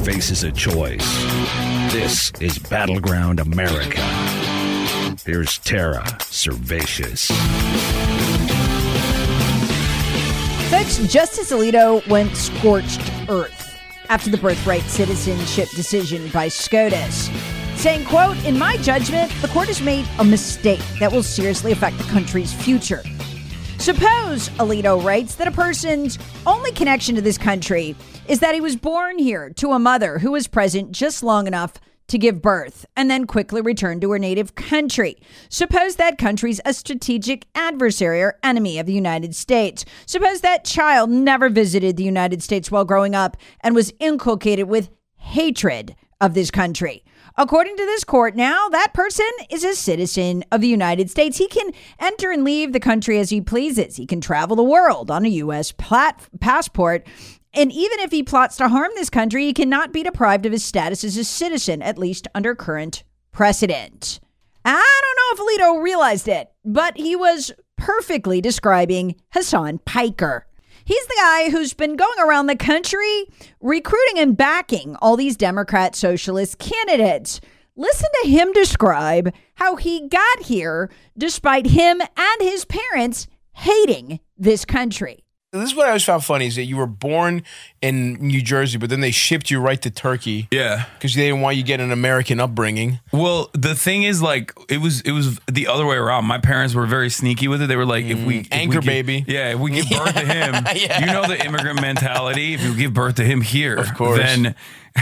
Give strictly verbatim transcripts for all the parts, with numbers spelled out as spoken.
faces a choice. This is Battleground America. Here's Tara Servatius. Folks, Justice Alito went scorched earth after the birthright citizenship decision by SCOTUS, saying, quote, "In my judgment, the court has made a mistake that will seriously affect the country's future. Suppose," Alito writes, "that a person's only connection to this country is that he was born here to a mother who was present just long enough to give birth and then quickly returned to her native country. Suppose that country's a strategic adversary or enemy of the United States. Suppose that child never visited the United States while growing up and was inculcated with hatred of this country. According to this court now, that person is a citizen of the United States. He can enter and leave the country as he pleases. He can travel the world on a U S plat- passport. And even if he plots to harm this country, he cannot be deprived of his status as a citizen, at least under current precedent." I don't know if Alito realized it, but he was perfectly describing Hasan Piker. He's the guy who's been going around the country recruiting and backing all these Democrat socialist candidates. Listen to him describe how he got here despite him and his parents hating this country. This is what I always found funny is that you were born in New Jersey, but then they shipped you right to Turkey. Yeah. Because they didn't want you to get an American upbringing. Well, the thing is, like, it was it was the other way around. My parents were very sneaky with it. They were like, mm, if we... If anchor we give, baby. Yeah, if we give birth to him, Yeah. you know the immigrant mentality. If you give birth to him here, of course, then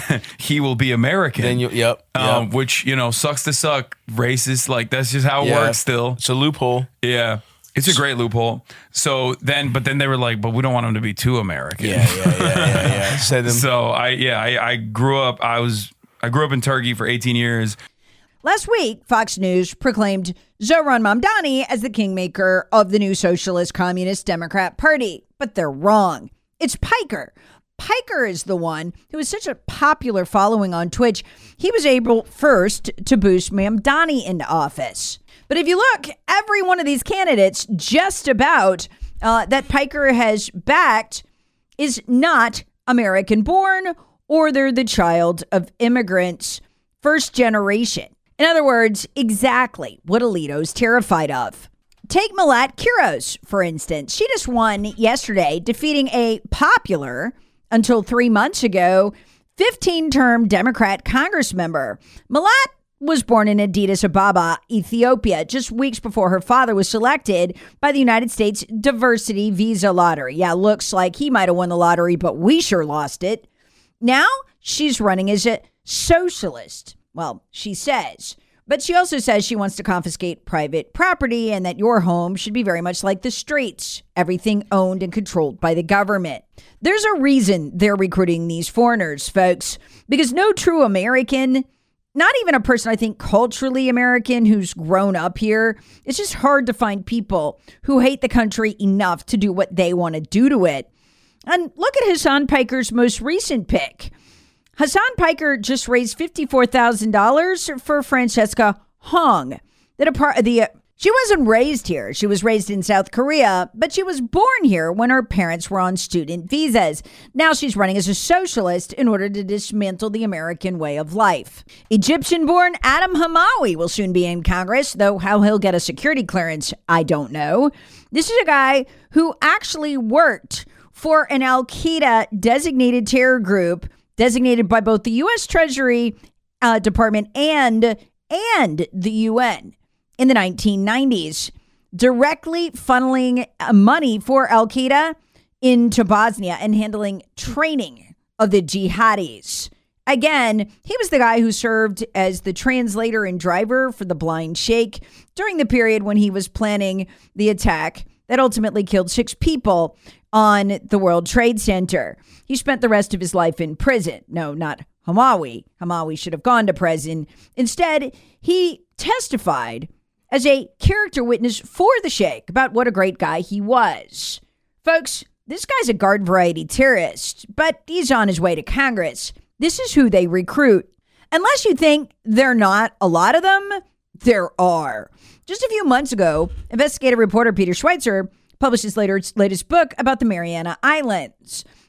he will be American. Then you, yep, yep. Um, which, you know, sucks to suck. Racist, like, that's just how it yeah. works still. It's a loophole. Yeah. It's a great loophole. So then, but then they were like, but we don't want him to be too American. Yeah, yeah, yeah, yeah, yeah. Said them. So I, yeah, I, I grew up, I was, I grew up in Turkey for eighteen years. Last week, Fox News proclaimed Zohran Mamdani as the kingmaker of the new Socialist Communist Democrat Party. But they're wrong. It's Piker. Piker is the one who has such a popular following on Twitch. He was able first to boost Mamdani into office. But if you look, every one of these candidates just about uh, that Piker has backed is not American born, or they're the child of immigrants, first generation. In other words, exactly what Alito's terrified of. Take Malat Quiros, for instance. She just won yesterday, defeating a popular, until three months ago, fifteen-term Democrat Congress member. Malat was born in Addis Ababa, Ethiopia, just weeks before her father was selected by the United States Diversity Visa Lottery. Yeah, looks like he might have won the lottery, but we sure lost it. Now she's running as a socialist. Well, she says. But she also says she wants to confiscate private property and that your home should be very much like the streets, everything owned and controlled by the government. There's a reason they're recruiting these foreigners, folks, because no true American, not even a person I think culturally American who's grown up here, it's just hard to find people who hate the country enough to do what they want to do to it. And look at Hasan Piker's most recent pick. Hasan Piker just raised fifty-four thousand dollars for Francesca Hong. That a part of the, uh, she wasn't raised here. She was raised in South Korea, but she was born here when her parents were on student visas. Now she's running as a socialist in order to dismantle the American way of life. Egyptian-born Adam Hamawi will soon be in Congress, though how he'll get a security clearance, I don't know. This is a guy who actually worked for an Al-Qaeda designated terror group designated by both the U S Treasury uh, Department and, and the U N in the nineteen nineties, directly funneling money for Al-Qaeda into Bosnia and handling training of the jihadis. Again, he was the guy who served as the translator and driver for the blind sheikh during the period when he was planning the attack that ultimately killed six people on the World Trade Center. He spent the rest of his life in prison. No, not Hamawi. Hamawi should have gone to prison. Instead, he testified as a character witness for the sheikh about what a great guy he was. Folks, this guy's a garden variety terrorist, but he's on his way to Congress. This is who they recruit. Unless you think they're not a lot of them, there are. Just a few months ago, investigative reporter Peter Schweitzer published his later, latest book about the Mariana Islands.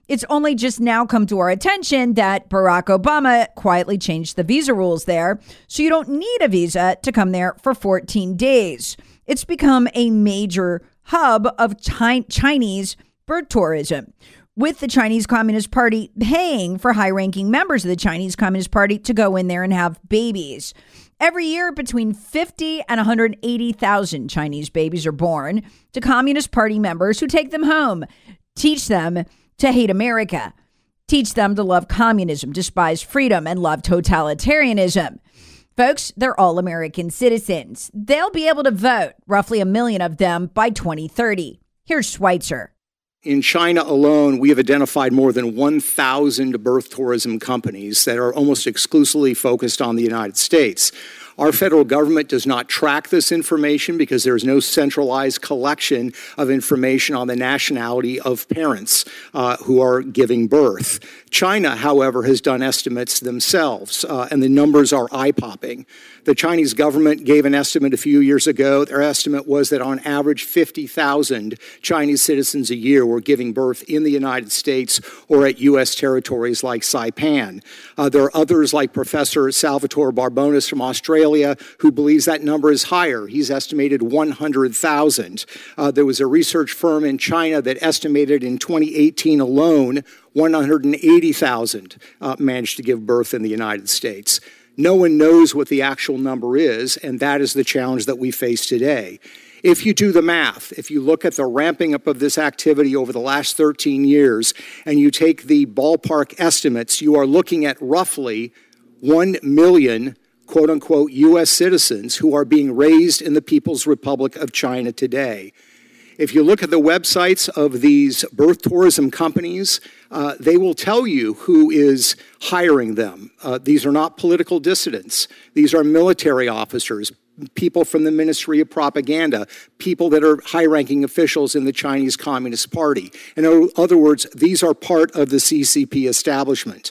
It's only just now come to our attention that Barack Obama quietly changed the visa rules there, so you don't need a visa to come there for fourteen days. It's become a major hub of chi- Chinese birth tourism, with the Chinese Communist Party paying for high-ranking members of the Chinese Communist Party to go in there and have babies. Every year, between fifty and one hundred eighty thousand Chinese babies are born to Communist Party members who take them home, teach them to hate America, teach them to love communism, despise freedom, and love totalitarianism. Folks, they're all American citizens. They'll be able to vote, roughly a million of them, by twenty thirty. Here's Schweitzer. In China alone, we have identified more than one thousand birth tourism companies that are almost exclusively focused on the United States. Our federal government does not track this information because there is no centralized collection of information on the nationality of parents uh, who are giving birth. China, however, has done estimates themselves, uh, and the numbers are eye-popping. The Chinese government gave an estimate a few years ago. Their estimate was that on average, fifty thousand Chinese citizens a year were giving birth in the United States or at U S territories like Saipan. Uh, there are others like Professor Salvatore Barbonis from Australia who believes that number is higher. He's estimated one hundred thousand. Uh, there was a research firm in China that estimated in twenty eighteen alone one hundred eighty thousand uh, managed to give birth in the United States. No one knows what the actual number is, and that is the challenge that we face today. If you do the math, if you look at the ramping up of this activity over the last thirteen years, and you take the ballpark estimates, you are looking at roughly one million quote-unquote U S citizens who are being raised in the People's Republic of China today. If you look at the websites of these birth tourism companies, uh, they will tell you who is hiring them. Uh, these are not political dissidents. These are military officers, people from the Ministry of Propaganda, people that are high-ranking officials in the Chinese Communist Party. In other words, these are part of the C C P establishment.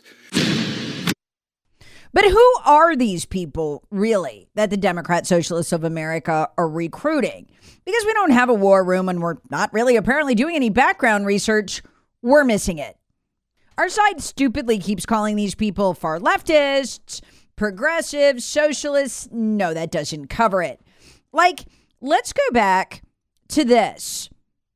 But who are these people, really, that the Democrat Socialists of America are recruiting? Because we don't have a war room and we're not really apparently doing any background research, we're missing it. Our side stupidly keeps calling these people far leftists, progressives, socialists. No, that doesn't cover it. Like, let's go back to this.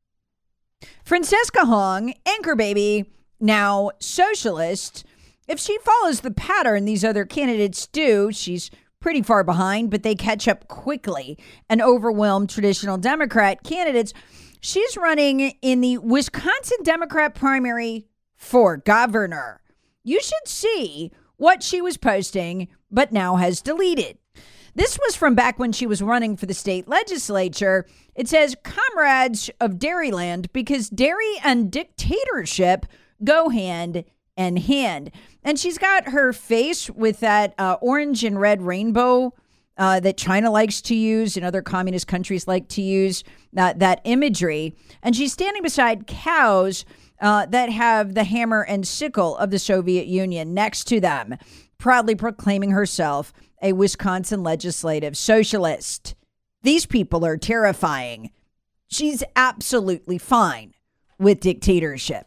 Francesca Hong, anchor baby, now socialist. If she follows the pattern these other candidates do, she's pretty far behind, but they catch up quickly and overwhelm traditional Democrat candidates. She's running in the Wisconsin Democrat primary for governor. You should see what she was posting, but now has deleted. This was from back when she was running for the state legislature. It says, comrades of Dairyland, because dairy and dictatorship go hand in hand. And she's got her face with that uh, orange and red rainbow uh, that China likes to use and other communist countries like to use, uh, that imagery. And she's standing beside cows uh, that have the hammer and sickle of the Soviet Union next to them, proudly proclaiming herself a Wisconsin legislative socialist. These people are terrifying. She's absolutely fine with dictatorship.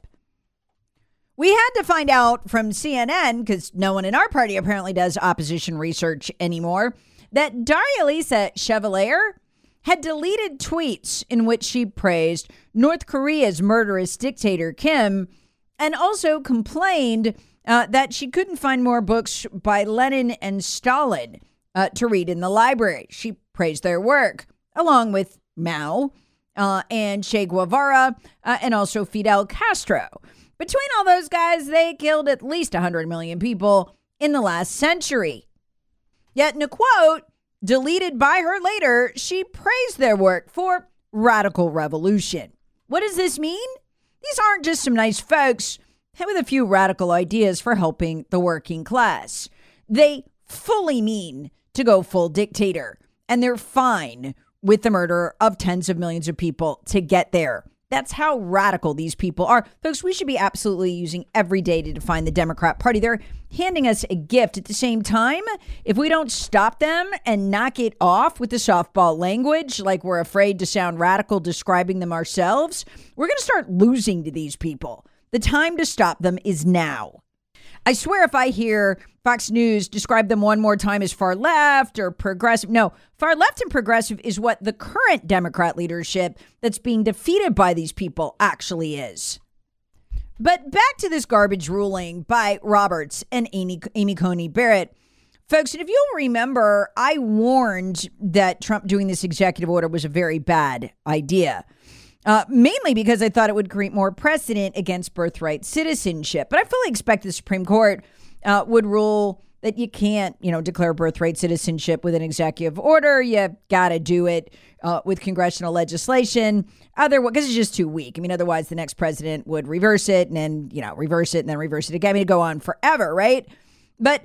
We had to find out from C N N, because no one in our party apparently does opposition research anymore, that Daria Lisa Chevalier had deleted tweets in which she praised North Korea's murderous dictator Kim, and also complained uh, that she couldn't find more books by Lenin and Stalin uh, to read in the library. She praised their work, along with Mao uh, and Che Guevara uh, and also Fidel Castro. Between all those guys, they killed at least one hundred million people in the last century. Yet in a quote deleted by her later, she praised their work for radical revolution. What does this mean? These aren't just some nice folks with a few radical ideas for helping the working class. They fully mean to go full dictator, and they're fine with the murder of tens of millions of people to get there. That's how radical these people are. Folks, we should be absolutely using every day to define the Democrat Party. They're handing us a gift. At the same time, if we don't stop them and knock it off with the softball language, like we're afraid to sound radical describing them ourselves, we're going to start losing to these people. The time to stop them is now. I swear if I hear Fox News describe them one more time as far left or progressive. No, far left and progressive is what the current Democrat leadership that's being defeated by these people actually is. But back to this garbage ruling by Roberts and Amy, Amy Coney Barrett. Folks, and if you'll remember, I warned that Trump doing this executive order was a very bad idea. Uh, mainly because I thought it would create more precedent against birthright citizenship. But I fully expect the Supreme Court uh, would rule that you can't, you know, declare birthright citizenship with an executive order. You got to do it uh, with congressional legislation. Otherwise, because it's just too weak. I mean, otherwise the next president would reverse it and then, you know, reverse it and then reverse it again. I mean, it'd go on forever, right? But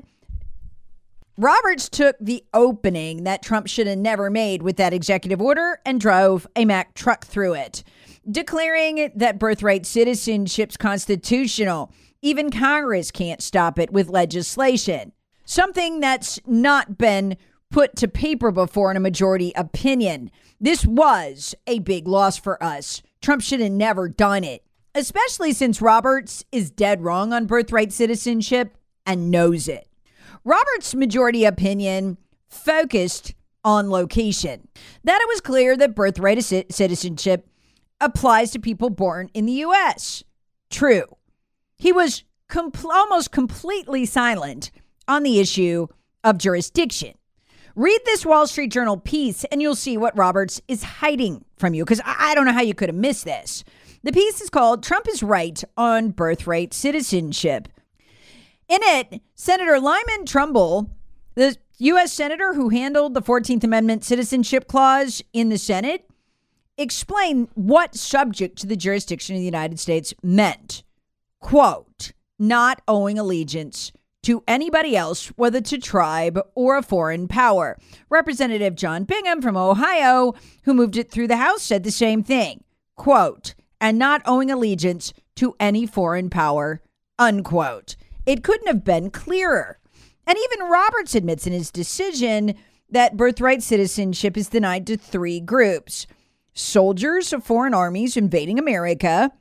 Roberts took the opening that Trump should have never made with that executive order and drove a Mack truck through it, declaring that birthright citizenship's constitutional. Even Congress can't stop it with legislation. Something that's not been put to paper before in a majority opinion. This was a big loss for us. Trump should have never done it, especially since Roberts is dead wrong on birthright citizenship and knows it. Roberts' majority opinion focused on location, that it was clear that birthright citizenship applies to people born in the U S. True. He was com- almost completely silent on the issue of jurisdiction. Read this Wall Street Journal piece and you'll see what Roberts is hiding from you, because I-, I don't know how you could have missed this. The piece is called "Trump is Right on Birthright Citizenship." In it, Senator Lyman Trumbull, the U S senator who handled the fourteenth Amendment citizenship clause in the Senate, explained what subject to the jurisdiction of the United States meant. Quote, not owing allegiance to anybody else, whether to tribe or a foreign power. Representative John Bingham from Ohio, who moved it through the House, said the same thing. Quote, and not owing allegiance to any foreign power, unquote. It couldn't have been clearer. And even Roberts admits in his decision that birthright citizenship is denied to three groups: soldiers of foreign armies invading America,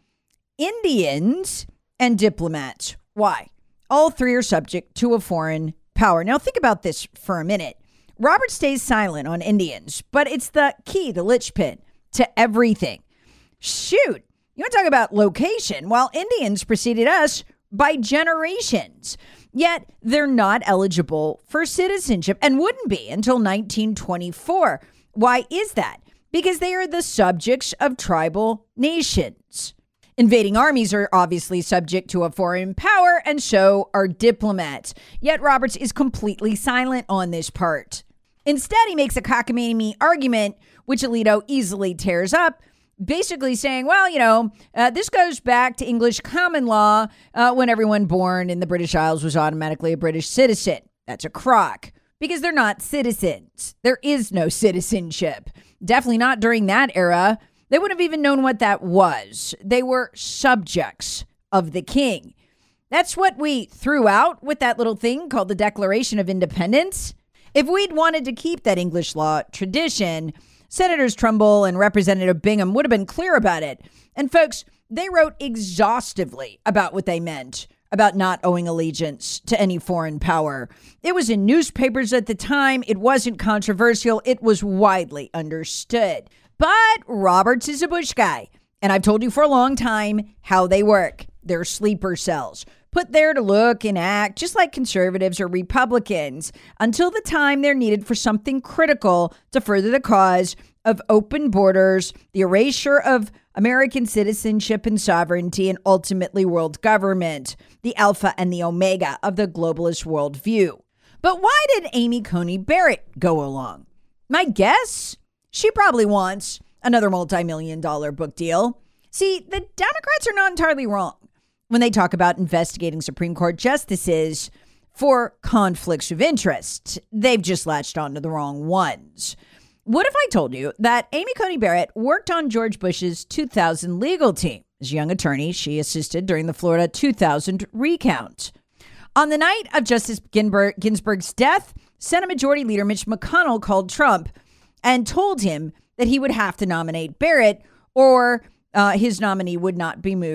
Indians, and diplomats. Why? All three are subject to a foreign power. Now think about this for a minute. Roberts stays silent on Indians, but it's the key, the linchpin to everything. Shoot, you want to talk about location? Well, Indians preceded us by generations, yet they're not eligible for citizenship and wouldn't be until nineteen twenty-four. Why is that? Because they are the subjects of tribal nations. Invading armies are obviously subject to a foreign power, and so are diplomats. Yet Roberts is completely silent on this part. Instead, he makes a cockamamie argument, which Alito easily tears up, basically saying, well, you know, uh, this goes back to English common law uh, when everyone born in the British Isles was automatically a British citizen. That's a crock, because they're not citizens. There is no citizenship. Definitely not during that era. They wouldn't have even known what that was. They were subjects of the king. That's what we threw out with that little thing called the Declaration of Independence. If we'd wanted to keep that English law tradition, Senators Trumbull and Representative Bingham would have been clear about it. And folks, they wrote exhaustively about what they meant about not owing allegiance to any foreign power. It was in newspapers at the time. It wasn't controversial. It was widely understood. But Roberts is a Bush guy. And I've told you for a long time how they work. They're sleeper cells, put there to look and act just like conservatives or Republicans until the time they're needed for something critical to further the cause of open borders, the erasure of American citizenship and sovereignty, and ultimately world government, the alpha and the omega of the globalist worldview. But why did Amy Coney Barrett go along? My guess? She probably wants another multi-million dollar book deal. See, the Democrats are not entirely wrong when they talk about investigating Supreme Court justices for conflicts of interest. They've just latched onto the wrong ones. What if I told you that Amy Coney Barrett worked on George Bush's two thousand legal team? As a young attorney, she assisted during the Florida two thousand recount. On the night of Justice Ginsburg's death, Senate Majority Leader Mitch McConnell called Trump and told him that he would have to nominate Barrett or uh, his nominee would not be moved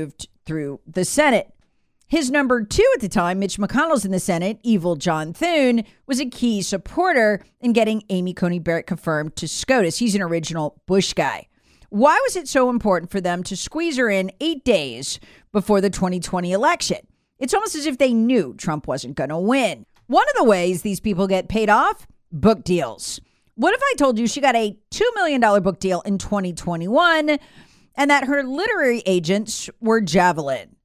through the Senate. His number two at the time, Mitch McConnell's in the Senate, evil John Thune, was a key supporter in getting Amy Coney Barrett confirmed to SCOTUS. He's an original Bush guy. Why was it so important for them to squeeze her in eight days before the twenty twenty election? It's almost as if they knew Trump wasn't going to win. One of the ways these people get paid off, book deals. What if I told you she got a two million dollars book deal in twenty twenty-one and that her literary agents were Javelin,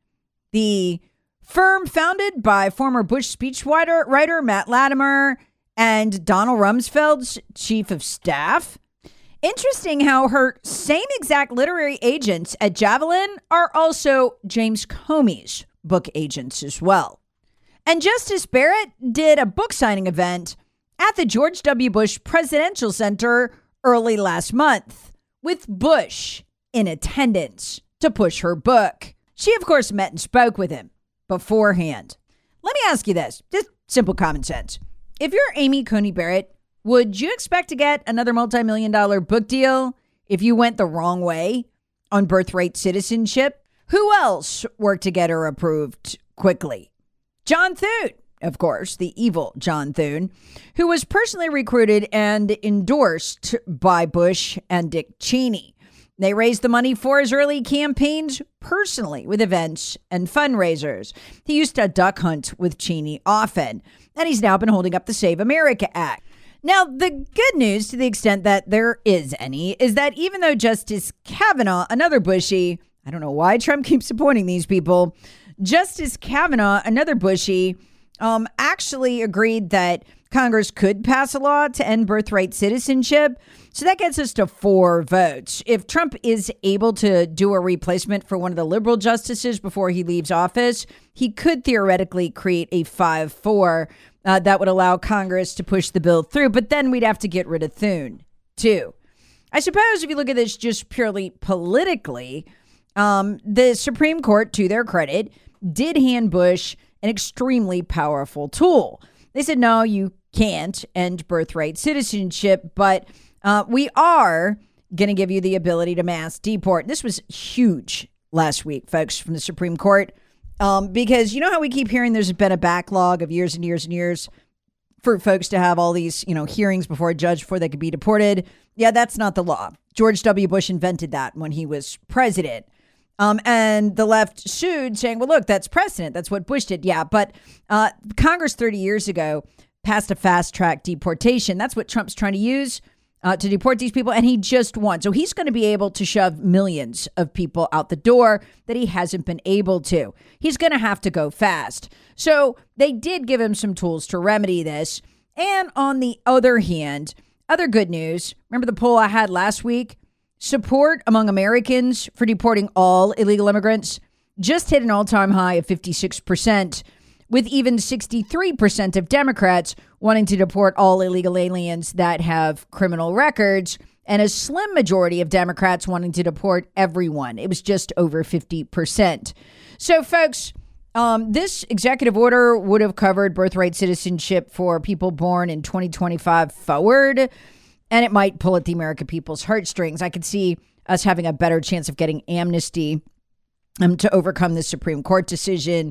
the firm founded by former Bush speechwriter writer Matt Latimer and Donald Rumsfeld's chief of staff? Interesting how her same exact literary agents at Javelin are also James Comey's book agents as well. And Justice Barrett did a book signing event at the George W. Bush Presidential Center early last month with Bush in attendance to push her book. She, of course, met and spoke with him beforehand. Let me ask you this, just simple common sense. If you're Amy Coney Barrett, would you expect to get another multi-million dollar book deal if you went the wrong way on birthright citizenship? Who else worked to get her approved quickly? John Thune, of course, the evil John Thune, who was personally recruited and endorsed by Bush and Dick Cheney. They raised the money for his early campaigns personally with events and fundraisers. He used to duck hunt with Cheney often, and he's now been holding up the Save America Act. Now, the good news, to the extent that there is any, is that even though Justice Kavanaugh, another Bushy, I don't know why Trump keeps appointing these people, Justice Kavanaugh, another Bushy, um, actually agreed that Congress could pass a law to end birthright citizenship. So that gets us to four votes. If Trump is able to do a replacement for one of the liberal justices before he leaves office, he could theoretically create a five four uh, that would allow Congress to push the bill through. But then we'd have to get rid of Thune, too. I suppose if you look at this just purely politically, um, the Supreme Court, to their credit, did hand Bush an extremely powerful tool. They said, no, you can't end birthright citizenship, but uh, we are going to give you the ability to mass deport. This was huge last week, folks, from the Supreme Court, um, because you know how we keep hearing there's been a backlog of years and years and years for folks to have all these, you know, hearings before a judge before they could be deported. Yeah, that's not the law. George W. Bush invented that when he was president. Um, and the left sued saying, well, look, that's precedent. That's what Bush did. Yeah, but uh, Congress thirty years ago passed a fast track deportation. That's what Trump's trying to use uh, to deport these people. And he just won. So he's going to be able to shove millions of people out the door that he hasn't been able to. He's going to have to go fast. So they did give him some tools to remedy this. And on the other hand, other good news. Remember the poll I had last week? Support among Americans for deporting all illegal immigrants just hit an all-time high of fifty-six percent, with even sixty-three percent of Democrats wanting to deport all illegal aliens that have criminal records, and a slim majority of Democrats wanting to deport everyone. It was just over fifty percent. So, folks, um, this executive order would have covered birthright citizenship for people born in twenty twenty-five forward. And it might pull at the American people's heartstrings. I could see us having a better chance of getting amnesty um, to overcome the Supreme Court decision.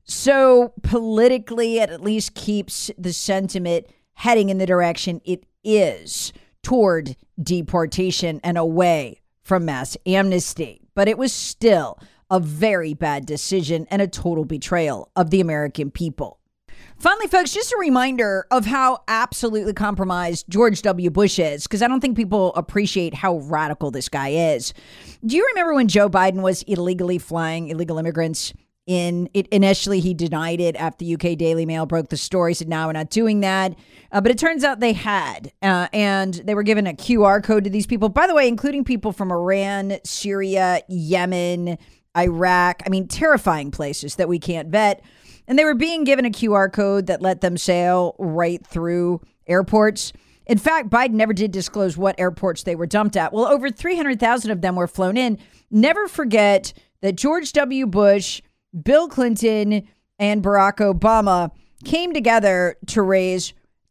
So politically, it at least keeps the sentiment heading in the direction it is toward deportation and away from mass amnesty. But it was still a very bad decision and a total betrayal of the American people. Finally, folks, just a reminder of how absolutely compromised George W. Bush is, because I don't think people appreciate how radical this guy is. Do you remember when Joe Biden was illegally flying illegal immigrants in? It, initially, he denied it after the U K Daily Mail broke the story, said, no, we're not doing that. Uh, but it turns out they had, uh, and they were given a Q R code to these people, by the way, including people from Iran, Syria, Yemen, Iraq. I mean, terrifying places that we can't vet. And they were being given a Q R code that let them sail right through airports. In fact, Biden never did disclose what airports they were dumped at. Well, over three hundred thousand of them were flown in. Never forget that George W. Bush, Bill Clinton, and Barack Obama came together to raise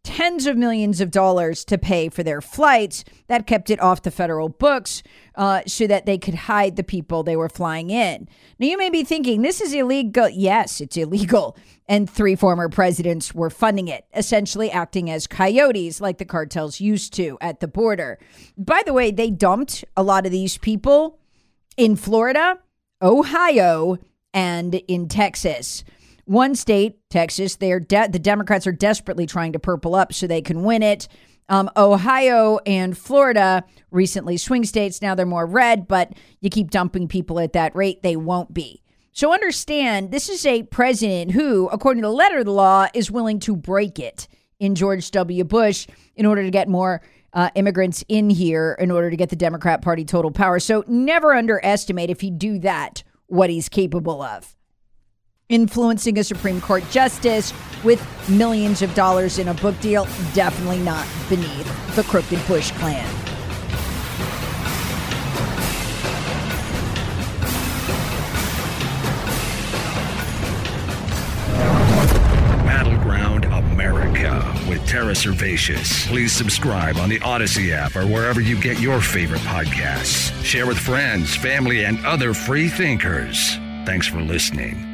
tens of millions of dollars to pay for their flights. That kept it off the federal books uh, so that they could hide the people they were flying in. Now, you may be thinking, this is illegal. Yes, it's illegal. And three former presidents were funding it, essentially acting as coyotes like the cartels used to at the border. By the way, they dumped a lot of these people in Florida, Ohio, and in Texas. One state, Texas, they are de- the Democrats are desperately trying to purple up so they can win it. Um, Ohio and Florida, recently swing states. Now they're more red, but you keep dumping people at that rate, they won't be. So understand, this is a president who, according to the letter of the law, is willing to break it in George W. Bush in order to get more uh, immigrants in here, in order to get the Democrat Party total power. So never underestimate, if you do that, what he's capable of. Influencing a Supreme Court justice with millions of dollars in a book deal, definitely not beneath the crooked Bush clan. Battleground America with Tara Servatius. Please subscribe on the Odyssey app or wherever you get your favorite podcasts. Share with friends, family, and other free thinkers. Thanks for listening.